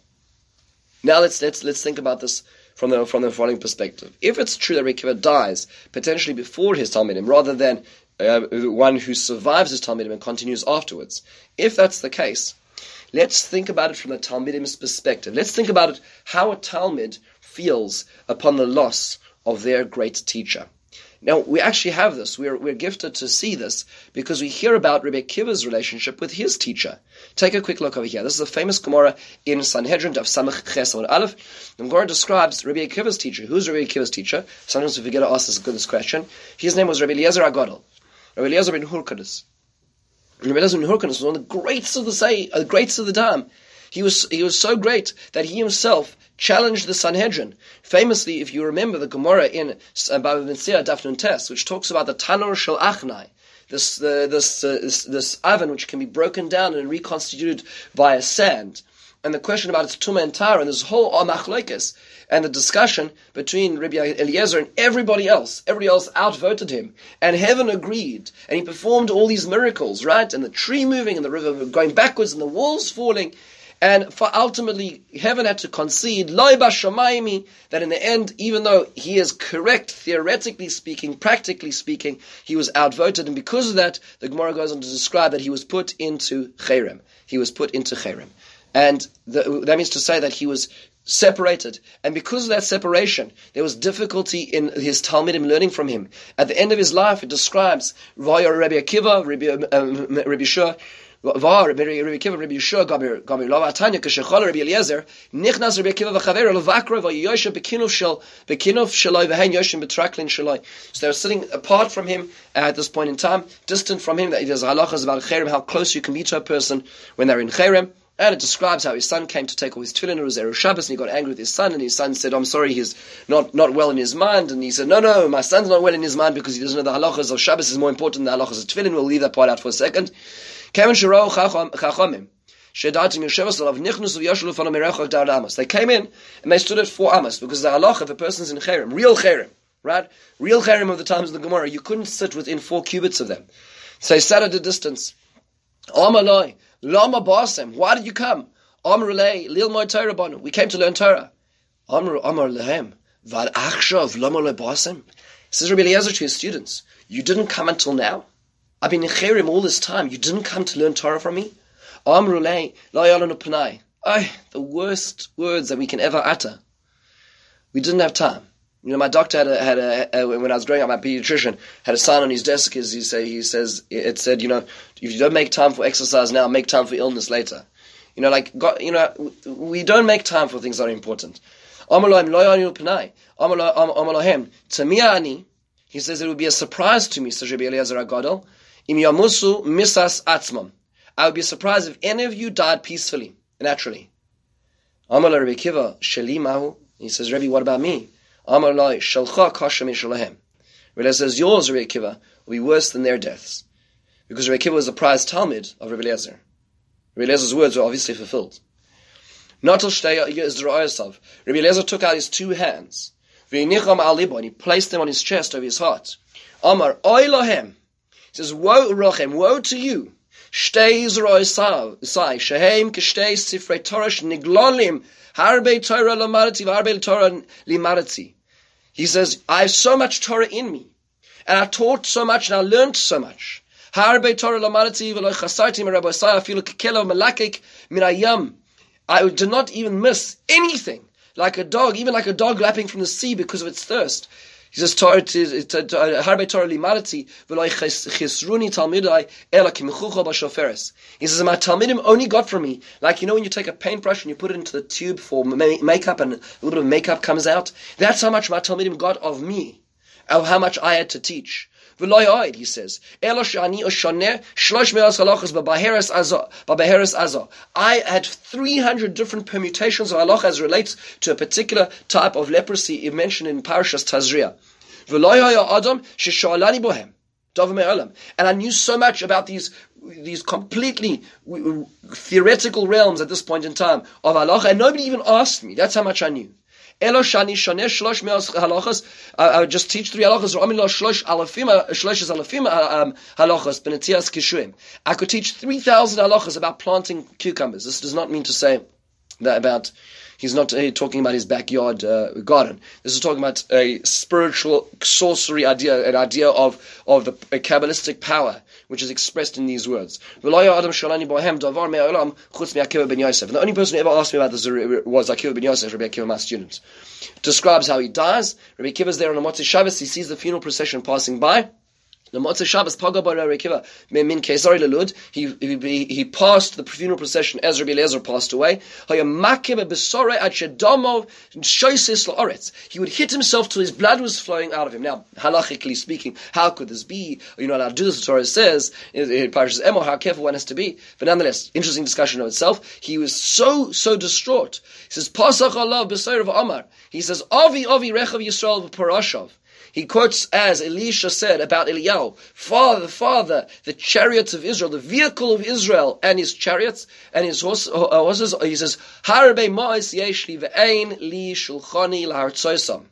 Now let's let's let's think about this from the from the following perspective. If it's true that Rebbe Akiva dies potentially before his Talmidim, rather than uh, one who survives his Talmidim and continues afterwards, if that's the case, let's think about it from the Talmidim's perspective. Let's think about it how a Talmid feels upon the loss of their great teacher. Now, we actually have this. We're, we're gifted to see this because we hear about Rebbe Akiva's relationship with his teacher. Take a quick look over here. This is a famous Gemara in Sanhedrin of Samach Ches Amud Aleph. The Gemara describes Rebbe Akiva's teacher. Who's Rebbe Akiva's teacher? Sometimes we forget to ask this, this question. His name was Rebbe Eliezer Agadol. Rebbe Eliezer ben Hurkadus. Rebbe Eliezer ben Hurkadus was one of the greats of the say, uh, greats of the time. He was he was so great that he himself challenged the Sanhedrin. Famously, if you remember the Gemara in Bava Metzia Daf Nun Tes, which talks about the Tanur Shel Achnai, this uh, this, uh, this this oven which can be broken down and reconstituted via sand, and the question about its tumah and tara, and this whole machlokes, and the discussion between Rabbi Eliezer and everybody else. Everybody else outvoted him, and heaven agreed, and he performed all these miracles, right? And the tree moving, and the river going backwards, and the walls falling. And for ultimately, heaven had to concede, Loi Bashamayimi, that in the end, even though he is correct, theoretically speaking, practically speaking, he was outvoted. And because of that, the Gemara goes on to describe that he was put into Cherem. He was put into Cherem. And the, that means to say that he was separated. And because of that separation, there was difficulty in his Talmidim learning from him. At the end of his life, it describes, Vaya Rabbi Akiva, Rabbi, um, Rabbi Shua, Var Rabbi Akiva, Rabbi Yeshua, Gaber Gaber Lava Tanya, Keshechol Rabbi Eliezer, Nichnas Rabbi Akiva v'Chaver Levakra v'Yoshem Bekinov Shel Bekinov Sheloi v'Hen Yoshem Betraklin Sheloi. So they were sitting apart from him at this point in time, distant from him. That there's halachas about Cherem, how close you can be to a person when they're in Cherem. And it describes how his son came to take off his tefillin. It was Erev Shabbos, and he got angry with his son, and his son said, I'm sorry, he's not, not well in his mind. And he said, no, no, my son's not well in his mind because he doesn't know the halachas of Shabbos is more important than the halachas of tefillin. We'll leave that part out for a second. They came in, and they stood at four amos, because the halacha, if a person's in Cherem, real Cherem, right? Real Cherem of the times of the Gemara, you couldn't sit within four cubits of them. So he sat at a distance. Amaloi. Lama Basem, why did you come? Amr Lei, Lil Moy Torah Banu. We came to learn Torah. Amr Amr Lehem, Val Achshav Lama Le Basem. Says Rabbi Eliezer to his students, you didn't come until now? I've been in Cherem all this time. You didn't come to learn Torah from me? Amr Lei, La Yalanu Pnai. Oh, the worst words that we can ever utter. We didn't have time. You know, my doctor had a, had a, a when I was growing up, my pediatrician had a sign on his desk. As he say, he says, it said, you know, if you don't make time for exercise now, make time for illness later. You know, like, God, you know, we don't make time for things that are important. He says it would be a surprise to me, says Rabbi Eliezer Agadol, im yamusu misas atzmam. I would be surprised if any of you died peacefully, naturally. Amar Rabbi Akiva sheli mahu. He says, Rabbi, what about me? Amar Lai Shalcha Kasha Mishalahem. Rabbi says yours, Rabbi Akiva, will be worse than their deaths. Because Rabbi Akiva was a prized Talmid of Rabbi Eliezer. Rabbi Eliezer's words were obviously fulfilled. Natal Shteya is the Ra'asav. Rabbi Eliezer took out his two hands. V'inicham al libo, and he placed them on his chest over his heart. Amar Oy Lahem. He says, woe Rachem, woe to you. Shtei zroi sai, shehem kshtei sifrei Torah niglolim, harbe Torah lamarati, harbe Torah limarati. He says, I have so much Torah in me, and I taught so much, and I learned so much. Harbe Torah lamarati, v'lo chasarti merabbi sai, afilu kekelo melakik minayam. I did not even miss anything, like a dog, even like a dog lapping from the sea because of its thirst. He says, Harbe Torah limarati, v'lo chisruni talmidai, ela kimichucha b'shoferes. He says, my talmidim only got from me, like, you know when you take a paintbrush and you put it into the tube for makeup and a little bit of makeup comes out? That's how much my talmidim got of me, of how much I had to teach. He says, I had three hundred different permutations of halacha as relates to a particular type of leprosy mentioned in Parashas Tazria. And I knew so much about these these completely theoretical realms at this point in time of halacha, and nobody even asked me. That's how much I knew. Elo shani shoneh shlosh me'os halachos. I would just teach three halachos. Or amilo shlosh alafim, shlosh alafim halachos benetias kishuim. I could teach three thousand halachos about planting cucumbers. This does not mean to say that about. He's not uh, talking about his backyard uh, garden. This is talking about a spiritual sorcery idea, an idea of of the a Kabbalistic power, which is expressed in these words. And the only person who ever asked me about this was Akiva ben Yosef, Rabbi Akiva, my student. It describes how he dies. Rabbi Akiva is there on a Motzei Shabbos. He sees the funeral procession passing by. The Motzei Shabbos Paga bar Rabbi Akiva min Kesari lelud. He he he passed the funeral procession as Rabbi Eliezer passed away. He would hit himself till his blood was flowing out of him. Now, halachically speaking, how could this be? You're not allowed to do this. The Torah says in Parashas Emor how careful one has to be. But nonetheless, interesting discussion of itself. He was so so distraught. He says Pasach Allah b'Seir of Amar. He says Avi Avi Rechav Yisrael v'Parashav. He quotes as Elisha said about Eliyahu, Father, Father, the chariots of Israel, the vehicle of Israel, and his chariots and his horses. He says, Harbe ma'is yeshli ve'ein li shulchani lahartzoisam.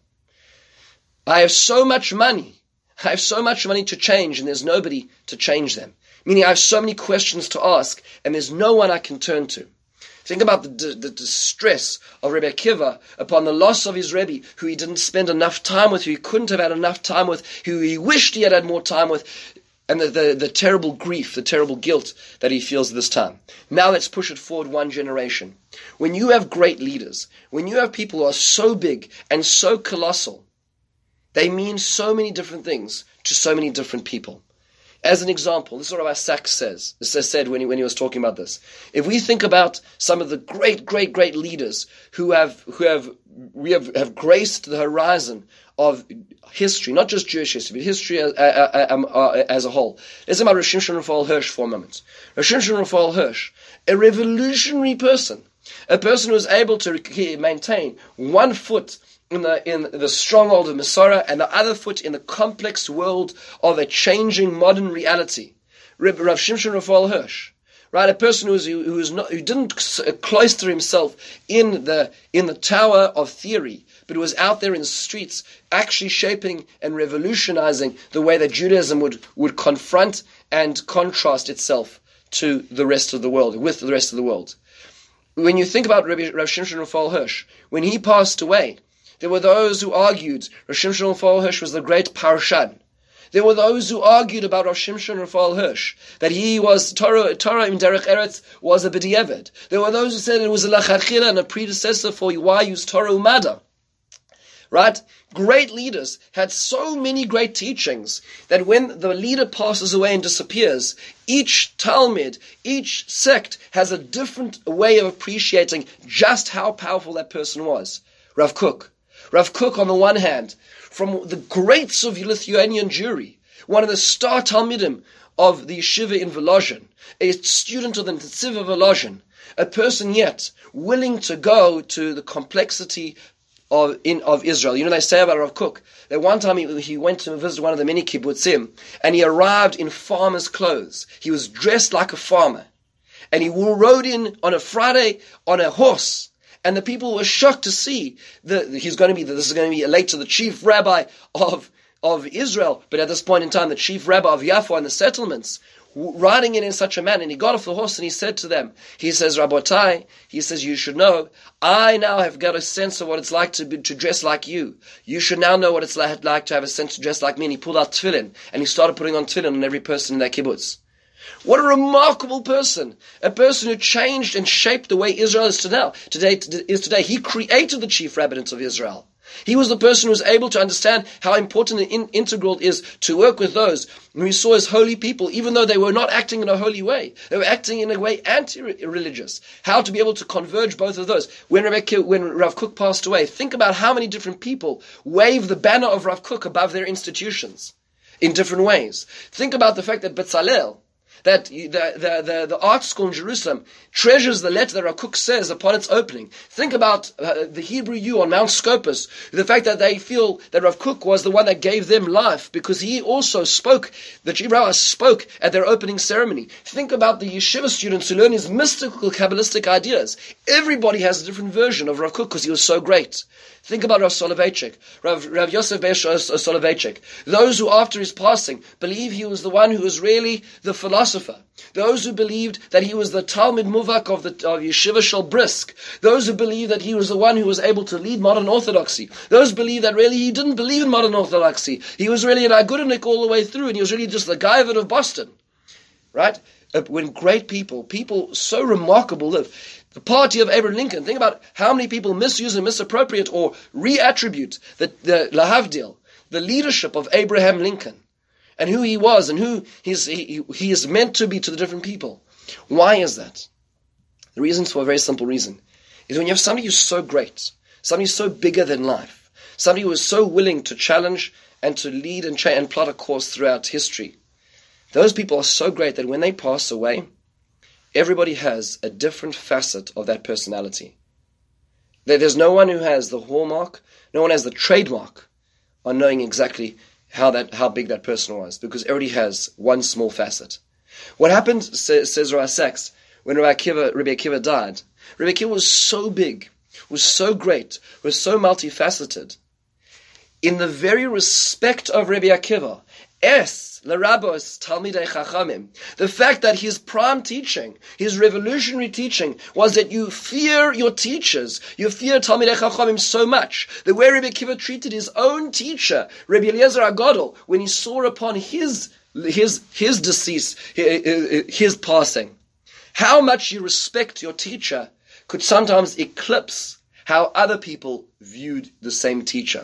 I have so much money. I have so much money to change, and there's nobody to change them. Meaning, I have so many questions to ask, and there's no one I can turn to. Think about the, the, the distress of Rebbe Akiva upon the loss of his Rebbe, who he didn't spend enough time with, who he couldn't have had enough time with, who he wished he had had more time with, and the, the, the terrible grief, the terrible guilt that he feels at this time. Now let's push it forward one generation. When you have great leaders, when you have people who are so big and so colossal, they mean so many different things to so many different people. As an example, this is what Rabbi Sachs says. This is said when he, when he was talking about this. If we think about some of the great, great, great leaders who have who have we have, have graced the horizon of history, not just Jewish history, but history as, uh, uh, uh, as a whole. Let's talk about Rosh Shimshon Raphael Hirsch for a moment. Rosh Shimshon Raphael Hirsch, a revolutionary person, a person who was able to maintain one foot in the in the stronghold of Masorah and the other foot in the complex world of a changing modern reality. Rav Shimshon Raphael Hirsch, right? A person who was who was not who didn't cloister himself in the in the tower of theory, but who was out there in the streets, actually shaping and revolutionizing the way that Judaism would would confront and contrast itself to the rest of the world, with the rest of the world. When you think about Rav Shimshon Raphael Hirsch, when he passed away, there were those who argued Rav Shimshon Raphael Hirsch was the great Parshan. There were those who argued about Rav Shimshon Raphael Hirsch, that he was, Torah, Torah in Derech Eretz was a B'diavad. There were those who said it was a Lachachila and a predecessor for why use Torah Umada. Right? Great leaders had so many great teachings that when the leader passes away and disappears, each Talmud, each sect has a different way of appreciating just how powerful that person was. Rav Kook. Rav Kook, on the one hand, from the greats of Lithuanian Jewry, one of the star Talmidim of the yeshiva in Volozhin, a student of the Netziv of Volozhin, a person yet willing to go to the complexity of in of Israel. You know, they say about Rav Kook that one time he, he went to visit one of the many kibbutzim, and he arrived in farmer's clothes. He was dressed like a farmer, and he rode in on a Friday on a horse. And the people were shocked to see that he's going to be. This is going to be later the chief rabbi of of Israel, but at this point in time, the chief rabbi of Yaffo and the settlements. riding in in such a manner, and he got off the horse and he said to them, he says, Rabotai, he says, you should know, I now have got a sense of what it's like to be, to dress like you. You should now know what it's like, like to have a sense to dress like me. And he pulled out tefillin, and he started putting on tefillin on every person in that kibbutz. What a remarkable person. A person who changed and shaped the way Israel is today. Today is today. He created the chief rabbinate of Israel. He was the person who was able to understand how important and in, integral it is to work with those who he saw as holy people, even though they were not acting in a holy way. They were acting in a way anti-religious. How to be able to converge both of those. When, Rebecca, when Rav Kook passed away, think about how many different people waved the banner of Rav Kook above their institutions in different ways. Think about the fact that Bezalel, that the, the, the, the art school in Jerusalem treasures the letter that Rav Kook says upon its opening. Think about uh, the Hebrew U on Mount Scopus, the fact that they feel that Rav Kook was the one that gave them life because he also spoke, the Jebrawa spoke at their opening ceremony. Think about the yeshiva students who learn his mystical Kabbalistic ideas. Everybody has a different version of Rav Kook because he was so great. Think about Rav Soloveitchik, Rav, Rav Yosef Ber Soloveitchik. Those who after his passing believe he was the one who was really the philosopher. Those who believed that he was the Talmud Muvak of the of Yeshiva Shel Brisk. Those who believe that he was the one who was able to lead modern orthodoxy. Those believe that really he didn't believe in modern orthodoxy. He was really an Agudanik all the way through, and he was really just the Gaivan of Boston. Right? When great people, people so remarkable live. The party of Abraham Lincoln, think about how many people misuse and misappropriate or reattribute the, the Lahavdil, the leadership of Abraham Lincoln, and who he was and who he's, he, he is meant to be to the different people. Why is that? The reason is for a very simple reason. Is when you have somebody who's so great, somebody who's so bigger than life, somebody who is so willing to challenge and to lead and, cha- and plot a course throughout history, those people are so great that when they pass away, everybody has a different facet of that personality. There's no one who has the hallmark, no one has the trademark on knowing exactly how that how big that person was, because everybody has one small facet. What happened, says, says Rabbi Sachs, when Rabbi Akiva, Rabbi Akiva died, Rabbi Akiva was so big, was so great, was so multifaceted. In the very respect of Rabbi Akiva, Es, L'Rabos, Talmidei Chachamim, the fact that his prime teaching, his revolutionary teaching, was that you fear your teachers, you fear Talmidei Chachamim so much, that where Rabbi Akiva treated his own teacher, Rabbi Eliezer HaGadol, when he saw upon his, his, his decease, his, his passing, how much you respect your teacher could sometimes eclipse how other people viewed the same teacher.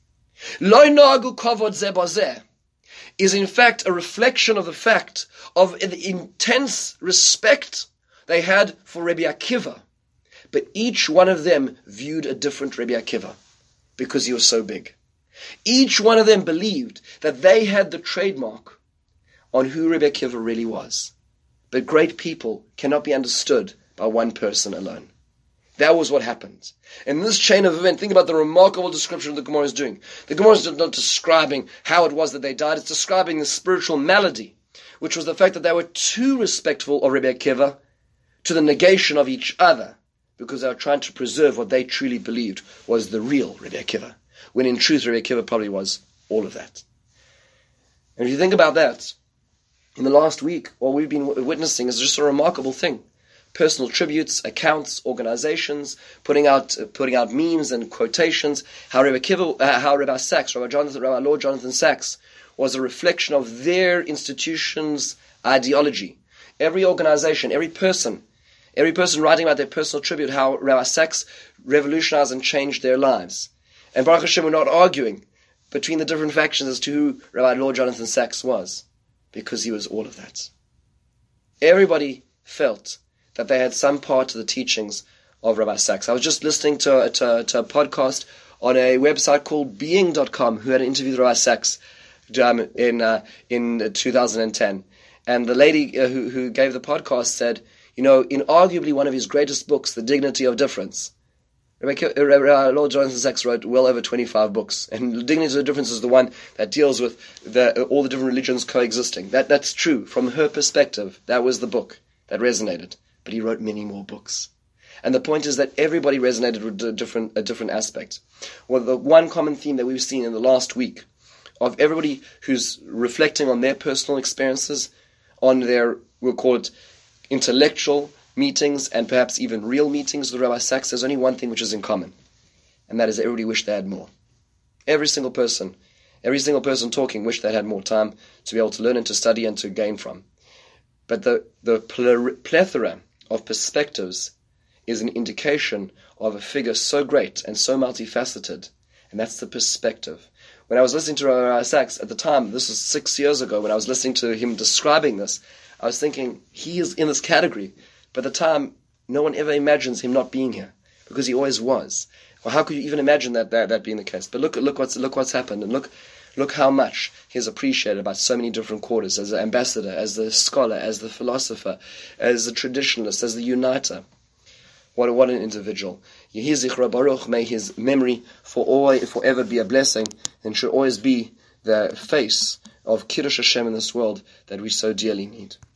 Lo nagu kavod zeh bazeh is in fact a reflection of the fact of the intense respect they had for Rabbi Akiva. But each one of them viewed a different Rabbi Akiva because he was so big. Each one of them believed that they had the trademark on who Rabbi Akiva really was. But great people cannot be understood by one person alone. That was what happened. In this chain of events, think about the remarkable description the Gemara is doing. The Gemara is not describing how it was that they died. It's describing the spiritual malady, which was the fact that they were too respectful of Rabbi Akiva to the negation of each other, because they were trying to preserve what they truly believed was the real Rabbi Akiva, when in truth Rabbi Akiva probably was all of that. And if you think about that, in the last week, what we've been witnessing is just a remarkable thing. Personal tributes, accounts, organizations, putting out uh, putting out memes and quotations. How Rabbi Akiva, uh, how Rabbi Sachs, Rabbi Jonathan, Rabbi Lord Jonathan Sachs, was a reflection of their institution's ideology. Every organization, every person, every person writing about their personal tribute, how Rabbi Sachs revolutionized and changed their lives. And Baruch Hashem, we're not arguing between the different factions as to who Rabbi Lord Jonathan Sachs was, because he was all of that. Everybody felt that they had some part to the teachings of Rabbi Sachs. I was just listening to, to, to a podcast on a website called being dot com who had interviewed Rabbi Sachs um, in uh, in two thousand ten. And the lady uh, who, who gave the podcast said, you know, in arguably one of his greatest books, The Dignity of Difference, Rabbi, Rabbi Lord Jonathan Sachs wrote well over twenty-five books. And The Dignity of Difference is the one that deals with the, all the different religions coexisting. That That's true. From her perspective, that was the book that resonated. But he wrote many more books. And the point is that everybody resonated with a different, a different aspect. Well, the one common theme that we've seen in the last week of everybody who's reflecting on their personal experiences, on their, we'll call it, intellectual meetings and perhaps even real meetings with Rabbi Sacks, there's only one thing which is in common, and that is everybody wished they had more. Every single person, every single person talking wished they had more time to be able to learn and to study and to gain from. But the, the plethora of perspectives is an indication of a figure so great and so multifaceted, and that's the perspective. When I was listening to Rabbi Sacks at the time, this was six years ago, when I was listening to him describing this, I was thinking, he is in this category. But at the time, no one ever imagines him not being here, because he always was. Well, how could you even imagine that that, that being the case? But look, look what's look what's happened, and look, look how much he is appreciated by so many different quarters, as the ambassador, as the scholar, as the philosopher, as the traditionalist, as the uniter. What, what an individual. Yehi Zichro Baruch, may his memory for always, forever be a blessing, and should always be the face of Kiddush Hashem in this world that we so dearly need.